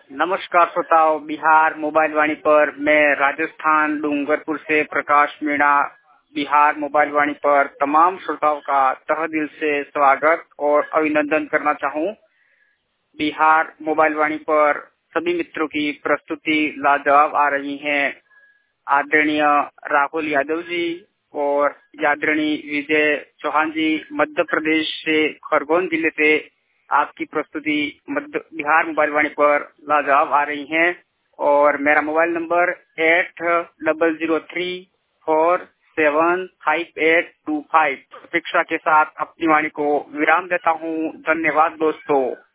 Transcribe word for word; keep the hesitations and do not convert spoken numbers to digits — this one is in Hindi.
नमस्कार श्रोताओं, बिहार मोबाइल वाणी पर मैं राजस्थान डूंगरपुर से प्रकाश मीणा बिहार मोबाइल वाणी पर तमाम श्रोताओं का तहे दिल से स्वागत और अभिनंदन करना चाहूँ। बिहार मोबाइल वाणी पर सभी मित्रों की प्रस्तुति लाजवाब आ रही है। आदरणीय राहुल यादव जी और आदरणीय विजय चौहान जी मध्य प्रदेश से खरगोन जिले से आपकी प्रस्तुति मध्य बिहार मोबाइल वाणी पर लाजवाब आ रही हैं। और मेरा mobile number eight double zero three four seven five eight two five प्रतीक्षा के साथ अपनी वाणी को विराम देता हूँ। धन्यवाद दोस्तों।